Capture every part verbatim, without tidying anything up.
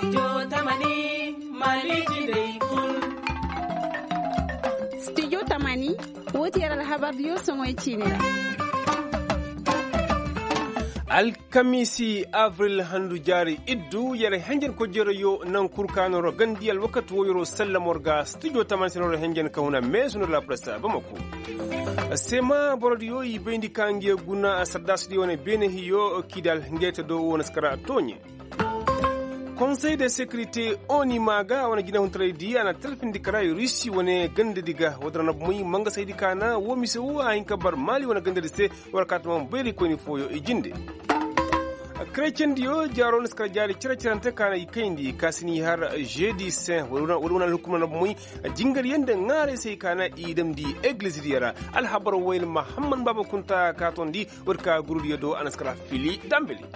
Studio Tamani Maliki Day Kun. Studio Tamani woti yaral habar yo songoy chinera. Alkamisi Avril handu jari iddu yare henjen ko yo nan kurkano ro gandiyal wakati woyro sallamorga studio Tamani senoro henjen kauna mesuno la presta bamako. Sema borodiyo yi bendi kange guna asadas dione bene hiyo kidal ngete do wona skara tonye. Conseil de sécurité oni maga wana gina huntre dia na telfin dikara Russi wane gande diga wadana muy manga saydi kana wo mise wo ayin kabar mali wana gande dise warkat mom beri ko ni foyo e jinde. Chrétien dio jaron skara jari cira cirante kana yikendi kasini har jeudi saint wana wana hukuma na muy jingar yende ngare sey kana idam di église diara al habar wayl Muhammad baba kunta katondi warka guru do anaskara fili dambeli.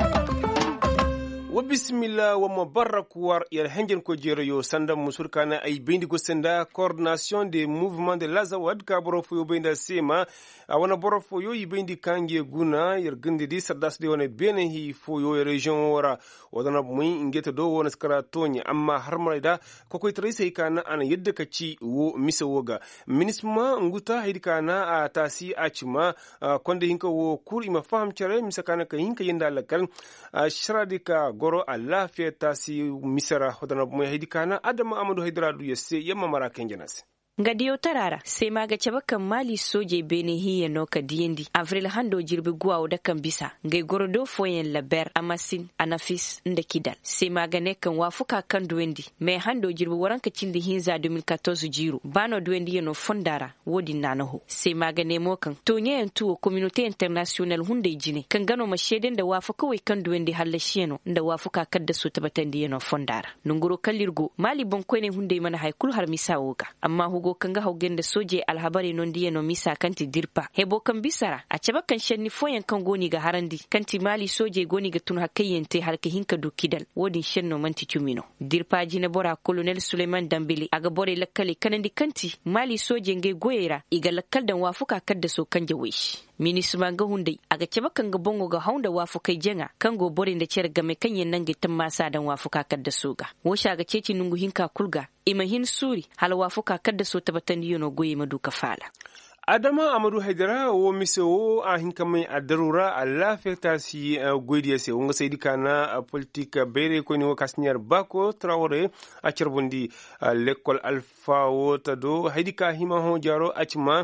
Wa bismillah wa mubarak war yar henjen ko jero yo sanda musurkana ay bindi ko senda coordination des mouvements de lazawad ka borofo yo benda sema wana borofo yo yibindi kangi guna yar gindi di sadas de wona bene hi fo yo region wara wadana muy ngeta do wona skara tonya amma har marida ko koy trese kana ana yedda kaci wo mise woga minisma nguta hidikana a tasi achima konde hinka wo kur ima faham chere misakana ka hinka yenda lakal shradika goro Allah fiye tasi misara hodana mu hidikana adama amadu hidradu yesse yamma mara kenjenas Ngadiyo tarara sai maga cabakan mali soje bene hiye no ka diyendi avril hando jirbi guwa da kan bisa ngai gorodo foyen laber amasin anafis nda kidal sai maga ne kan wafuka kan duwendi mai hando jirbi waranka cindi hinza deux mille quatorze jiru bano duwendi yeno fondara wodi nanaho sai maga ne mo kan to nyen tuwo communauté international hunde jine kan gano masheden da wafuka wai kan duwendi halashiyeno nda wafuka kadda su tabatandi yeno fondara nunguro kallirgo mali bonko ne hunde mana haykul har misawoga amma hugo kanga hawgende soje alhabari non diye no misa kanti dirpa hebo kan bisara a caba kan shenni foyan kan goni ga harandi kanti mali soje goni ga tun hakkayente harka hinka do kidal wodin shenno manti cumino dirpa jine bora colonel Suleiman Dambili aga bore lakkali kanandi kanti mali soje nge goyera iga lakkal dan wafuka kadda so kanje wish minisma ga hunde aga caba kan ga bongo ga haunda wafukai jenga kan go bore da cer game kanyen nan ga tamasa dan wafuka kadda soga wosha ga ceci nungu hinka kulga imahin suri halwa fuka kadda so tabatan yono goyi maduka fala Adama Amadu Haidara wo mise wo a hinka mai adarura Allah fekta si goydiya se wonga saydi kana politique bere ko ni wo kasnier bako Traoré a cerbondi l'école Alpha wo tado haidika hima ho jaro acima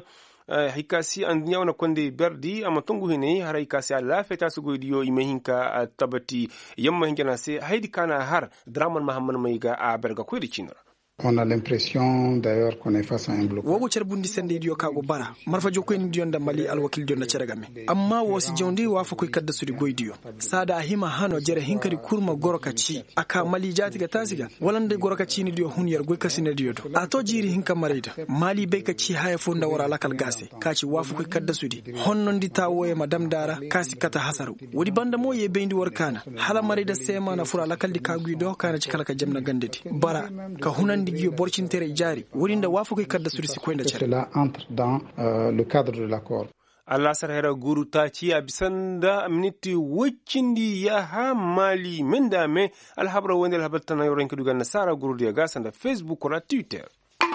hikasi an nyawna konde berdi ama tongu hene haray kasi Allah fekta su goydiyo imahinka tabati yamma hinjana se haidika na har Draman Mahamman Maiga a berga ko ricinara. On a l'impression d'ailleurs qu'on est face à un bloc. Wogo cerbundi sende idio kago bara marfa joko en dion da mali alwakil dion na ceragame amma wosi jondi wafa koy kadda sudi goydiyo sada hima hano jere hinkari kurma goroka ci aka mali jati ga tasiga walande goroka ci ni dio hunyar goy kasine dio to ato jiri hinka marida mali be ka ci haya fonda wara lakal gase kaci wafa koy kadda sudi honnondi tawoye madam dara kasi kata hasaru wodi banda mo ye bendi warkana hala marida sema na fura lakal di kagui do kana ci kala ka jamna gandeti bara ka hunan digiyo borcin tere jari wurinda wafu kai kadda suri sikwenda cere cela entre dans euh, le cadre de l'accord. Allah sarhara guru ta ci a bisan da miniti wacindi ya ha mali min da me alhabra wanda alhabarta na yoron kidugan nasara guru da gasan da Facebook ko Twitter.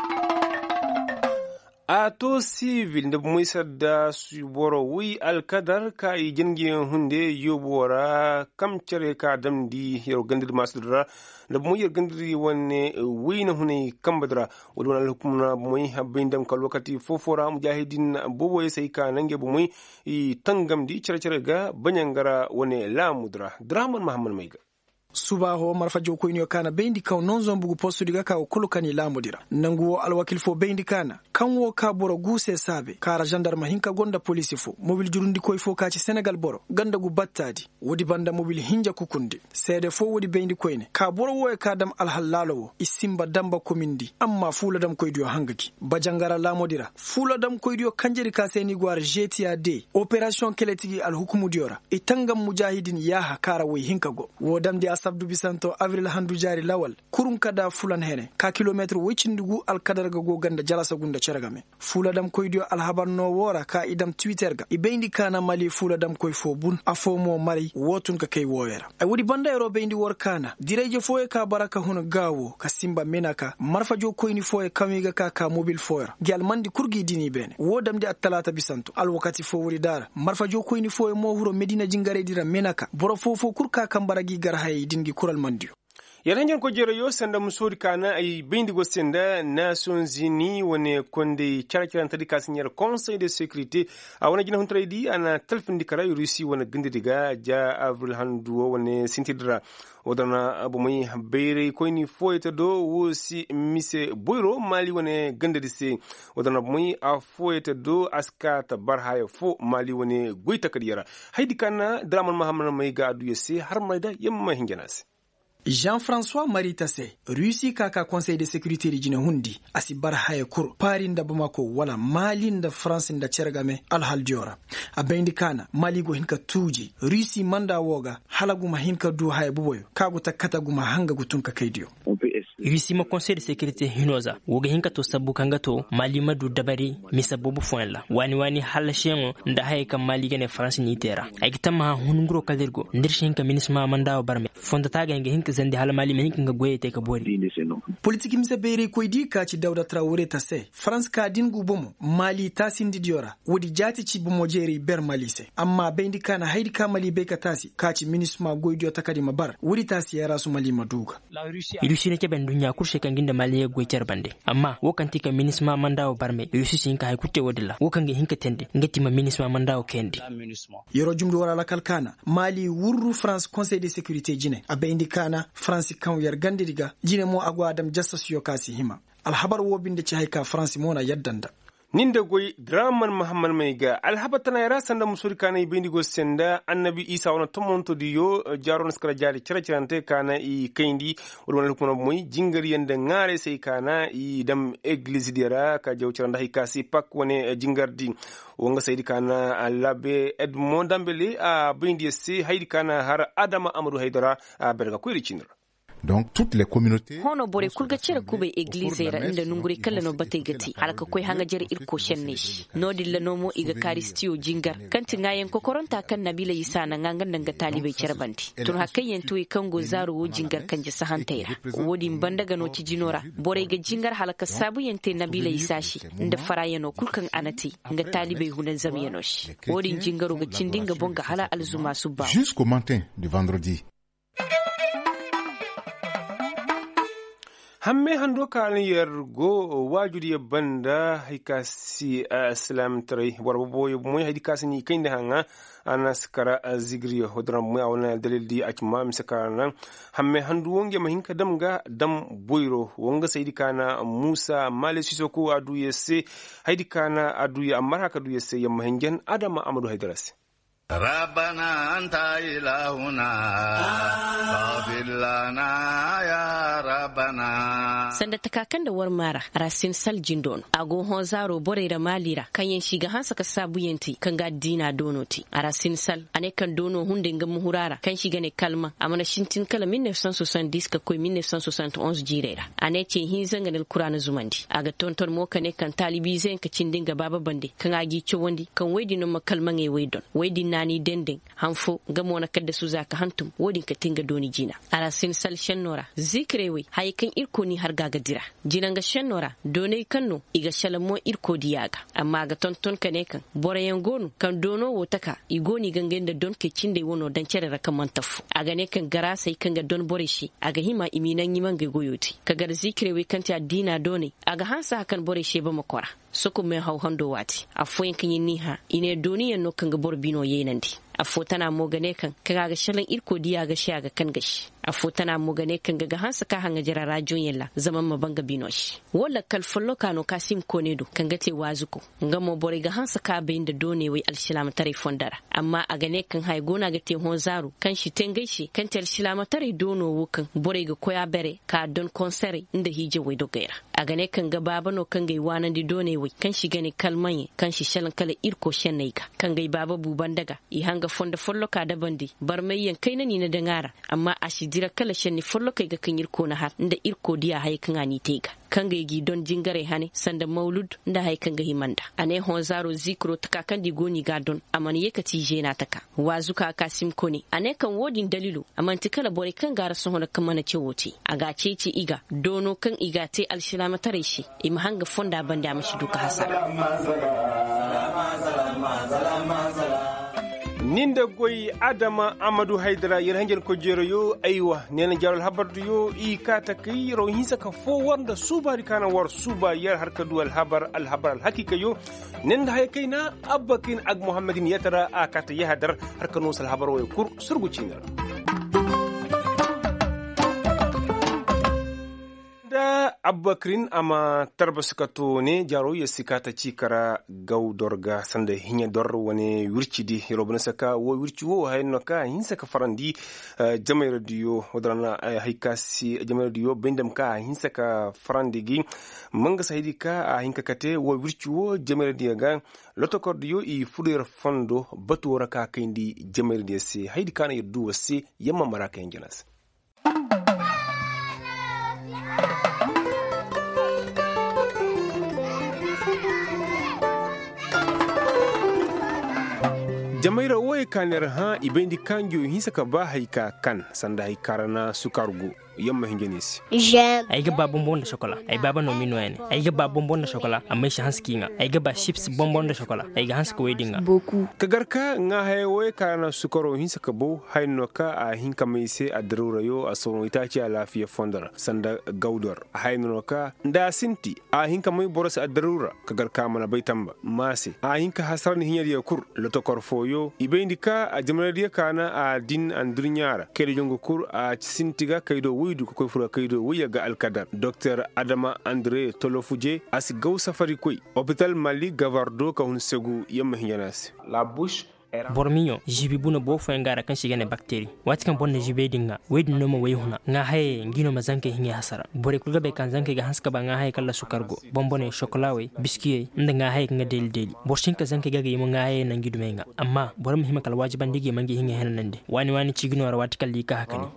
Ato civil da mu isar da su boro wi alkadar ka yi jingin hunde yobora kamcere ka damdi yau gandir masu dara da mu yar gandir wanne wi na hune kambadra wani wani hukumna mu yi habbin dam ka lokati fofora mujahidin bobo ya sai ka nange bu mu yi tangam di cire-cire ga banyangara wani lamudra Draman Muhammad Maiga. subaho marfa joko inyo kana bendi kaw non zon bugu postu diga kaw kulukani lamudira nanguwo alwakil fo bendi kana kanwo ka boro guse sabe kara gendarme hinka gonda police fo mobil jurundi koy fo kaci Senegal boro ganda gu battadi wodi banda mobil hinja kukunde sede fo wodi bendi koyne ka boro wo ka dam alhallalo isimba damba komindi amma fula dam koy dio hangaki bajangara lamudira fula dam koy dio kanjeri ka seni gwar G T A D operation keletigi alhukumu diora itangam mujahidin yaha kara wo hinka go wo dam di sabdu bisanto avril handu jari lawal kurun kada fulan hene ka kilometre wicindugu alkadar ga goganda jalasa gunda ceragame fula dam koydio alhabar no wora ka idam twitter ga ibendi kana mali fula dam koy fo bun afomo mari wotun ka kay woyera ay wodi banda ero bendi wor kana direje foye ka baraka hono gawo ka simba menaka marfa jo koyni foye kamiga ka ka mobile foyer gal mandi kurgi dini bene wodam di atalata bisanto al wakati fo wori dara marfa jo koyni foye mo huro medina jingare dira menaka boro fofo kurka kambaragi gar hay dingi kural mandio yaranjan ko jero yo sanda musori kana ay bindigo senda Nations Unies wone konde charkiran tadi kasinyar Conseil de sécurité a wona jina huntre di ana telfindi kara Russi wona gindi diga ja avril handu wone sintidra wodana abu mai habere ko ni foyta do wosi mise boyro mali wone gindi dise wodana abu mai a foyta do askata barhaya fo mali wone goita kadiyara haydi kana draman mahamman mai ga adu yese har mai da yamma hinjanase Jean-François Maritase, Russie kaka Conseil de sécurité di jina hundi, asibar haye kur, parin da Bamako wala Malin da France da Chergame alhaldiora. Abendi kana, Mali go hinka tuji, Russie manda woga, halaguma hinka du haye buboyo, kagu takata guma hanga gutunka kaidio. Russie ma Conseil de sécurité hinoza, woga hinka to sabu kangato, Mali madu dabari, misa bobu fuenla. Wani wani hala shengo, nda haye ka Mali gane France ni tera. Aikitama hunungro kadirgo, ndirshi hinka minisma mandao barme, fonda taga hinka hinka zandi hala Mali men hinka goye te ka bori. Politiki misa bere ko di ka ci Dawda Traoré ta se, France ka dingu bomo, Mali ta sindi diora, wodi jati ci bomo jeri ber Mali se. Amma bendi kana haidi ka Mali be ka tasi, ka ci minisma goydio takadi mabar, wodi tasi ya rasu Mali maduga. Russie ne ke ben dunya kurshe kan ginda Mali ya goy bande. Amma wokan tika minisma mandawo barme, Russie sin ka hay kutte wodilla, wokan ge hinka tende, ngati ma minisma mandawo kendi. Yoro jumdu wala la kalkana, Mali wurru France Conseil de sécurité jine, abendi kana France kan yar gandiriga jine mo agwa adam justice yo kasi hima alhabar wobinde ci hayka France mona yaddanda ninde goy draman muhammad maiga alhabatana yara sanda musuri kana ibindigo senda annabi isa wona tomonto di yo jaron skara jari cercerante kana i kayndi wala ko moy jingari yende ngare sey kana i dam église dira ka jaw ceranda hay kasi pak woni jingardi wonga saydi kana labbe Edmond Dambele a bindi se haydi kana har Adama Amadou Haydara a berga ko ricinira. Donc toutes les communautés hono bore kulga cere kube église era inda nunguri kala no batay gati halaka koy hanga jere irko shennish no dilla no mo iga karistio jingar kanti ngayen ko koronta kan nabila isa na ngangan danga talibai cerbanti tun hakkayen tuyi kango zaro wo jingar kanje sahantayra wodi bandaga no ci jinora bore ga jingar halaka sabu yente nabila isa shi inda farayeno kulkan anati nga talibai hunan zamiyanosh wodi jingaro ga cindinga bonga hala alzuma subba jusqu'au matin du vendredi. hamme hando kan yergo wajudi banda hikasi islam tray warbo boy moy hikasi ni kinde hanga anaskara zigri hodram mo awna dalil di acma misakana hamme handu wonge mahinka damga dam boyro wonga saydi kana Musa Male Sisoko adu yesse haydi kana adu ya amara haka adu yesse yamma hengen Adama Amadou Haydaras ربنا أنت إلهنا فاغفر لنا يا ربنا sanda takakan da war mara rasin sal jindon ago hozaro bore da malira kanyen shiga hansa ka sabu yenti kan ga dina donoti arasin sal ane kan dono hunde ngam muhurara kan shiga ne kalma amana shintin kala mille neuf cent soixante-dix ka koy mille neuf cent soixante et onze jirera ane ce hin zanga del qur'an zumandi aga tonton mo kane kan talibi zen ka cindinga baba bande kan agi cowondi kan wedi no makalma nge weydon wedi nani dending hanfo gamo na kadda su zaka hantum wodin ka tinga doni jina arasin sal shennora zikrewe haykan irko ni har gaga dira jinanga shennora donai kanno iga shalamo irko diyaga amma ga tonton kane kan borayen gonu kan dono wotaka igoni gangen da don ke cinde wono dan cere raka mantafu aga ne kan gara sai kan ga don bore shi aga hima iminan yiman ga goyoti kaga zikrewe kan ta dina doni aga hansa kan bore shi ba makora soko me haw hando wati afoyin kan yin niha ine doniyan no kan ga borbino yenandi afotana mogane kan kaga shalan irko diya ga shi ga kan gashi afotana mogane kan ga hansa ka hanga jira rajon yalla zaman mabanga binoshi wala kalfollo kano kasim konedo kan gate wazuko ngamo bore ga hansa ka bayin da done wai alshilam tare fondara amma a gane kan hay gona ga te honzaru kan shi tengai shi kan tel shilama tare dono wukan bore ga koya bere ka don konsere inda hije wai dogaira a gane kan ga baba no kan gai wanan di done wai kan shi gane kalmanye kan shi shalan kala irko shennai ka kan gai baba buban daga i hanga fonda follo ka da bandi bar mai yan kai nani na dangara amma a shi dira kala shenni follo kai ga kan irko na har inda irko diya hay kan ani tega kan gai gi don jingare hane sanda maulud inda hay kan ga himanda ane hon zaro zikro taka kan di goni ga don amani yeka ti je na taka wazuka kasim koni ane kan wodin dalilu amanti kala bore kan gara sun hoda kan mana ce wote a ga ce ci iga dono kan iga te alshilama tare shi im hanga fonda banda mashi duka hasara ninda goyi adama amadu haidara yar hangen ko jero yo aiwa nena jarol habardu yo i kata kai ro hinsa ka fo wanda subari kana war suba yar harka dual habar al habar al hakika yo nenda hay kaina abakin ag muhammadin yatara akata yahadar harka no sal habar way kur surgucinar da abakrin ama tarba sukato ne jaro ya sikata cikara gaudorga sanda hinya dor wani wircidi robin saka wo wirci wo hayno ka hin saka farandi jamai radio wadrana haikasi jamai radio bindam ka hin saka farandi gi manga saidi ka a hinka kate wo wirci wo jamai radio ga lotokor dio i fudir fondo batura ka kindi jamai radio se haidi kana yaddu wasi yamma maraka yanjinas jamaira woy kaner ha ibendi kanjo hinsa ka ba haika kan sanda haikarana sukargo yamma hingenis ay ga ba bonbon da chocolat ay baba no mino ene ay ga ba bonbon da chocolat amma shi hanskinga ay ga ba chips bonbon da chocolat ay ga hanska wedinga beaucoup kagarka nga hay woy kana sukaro hinsa ka bo hayno ka a hinka mai se a darura yo a sono itaci a lafiya fondara sanda gaudor hayno ka da sinti a hinka mai boros a darura kagarka mana baitamba mase a hinka hasarni hinyar yakur lotokor foyo ibendi ka a jamradiya kana a din andurnyara kede jongo kur a sintiga kaido widu ko fura kaido wiya ga alkadar Docteur Adama André Tolofuje as gaw safari koy hôpital Mali Gavardo ka hun segu yamma hinyanas La bouche bormiyo jibi buna bo fo ngara kan shigane bacteria wati kan bonne jibe dinga wedi no mo wayhuna nga haye ngino mazanke hinge hasara bore kulga be kan zanke ga haska ba nga haye kala sukargo bombone chocolat we biscuit nda nga haye nga del del borshin ka zanke ga yimo nga haye nan gidu menga amma borom hima kala wajiban dige mangi hinge henande wani wani cigino war wati kal lika hakani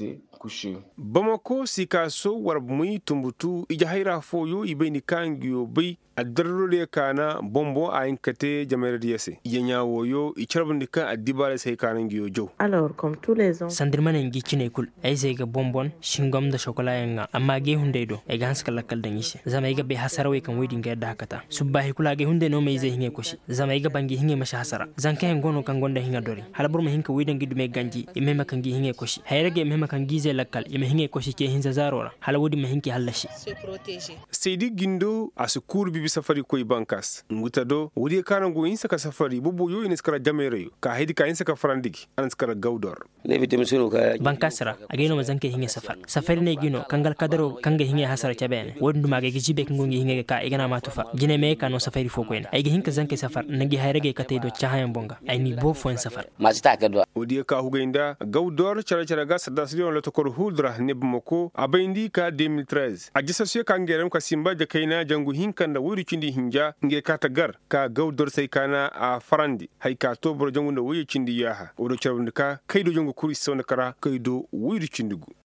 Bamako sikaso war muy tumbutu ija hayra foyo ibeni kangyo bi adarrole kana bombo a inkate jamere diese yenya woyo icarbundika adibale sai kanan giyo jo alors comme tous les ans sandirmane ngi cine kul ay zega bonbon shingom da chocolat yanga amma ge hunde do e gans kala kal dangishi zama iga be hasara we kan wedi ngai da hakata subbahi kula ge hunde no mai zai hinge koshi zama iga bangi hinge masha hasara zanka ngono kan gonda hinga dori halabur ma hinka wedi ngi dume ganji imme makan gi hinge koshi hayrege imme makan gi zai lakal imme hinge koshi ke hinza zarora halawudi ma hinki halashi se protéger Seydi Gindo asukuru bibi safari koy bankas nguta do wudi kana go insa ka safari bubu yo iniskara jamere yo ka hedi ka insa ka farandigi anskara gaudor bankasra ageno mazanke hinge safar safari ne gino kangal kadaro kanga hinge hasara chabene wondu mage gijibe ngongi hinge ka igana matufa jine me ka no safari fo koyna ay hinka zanke safar nagi hayrege ka taydo chahayan bonga ay ni bo fo en safar mazita ka do wudi ka hugenda gaudor chara chara ga sadaslion lo tokor huldra nebmoko abayndi ka deux mille treize ajisa suye kangerem ka simba de kaina jangu hinkan da wuri cindi hinja nge kata gar ka gaudor sai kana a farandi hay ka to bro jangu no wuri cindi yaha odo chabundika kaido jangu kuri sona kara kaido wuri cindigu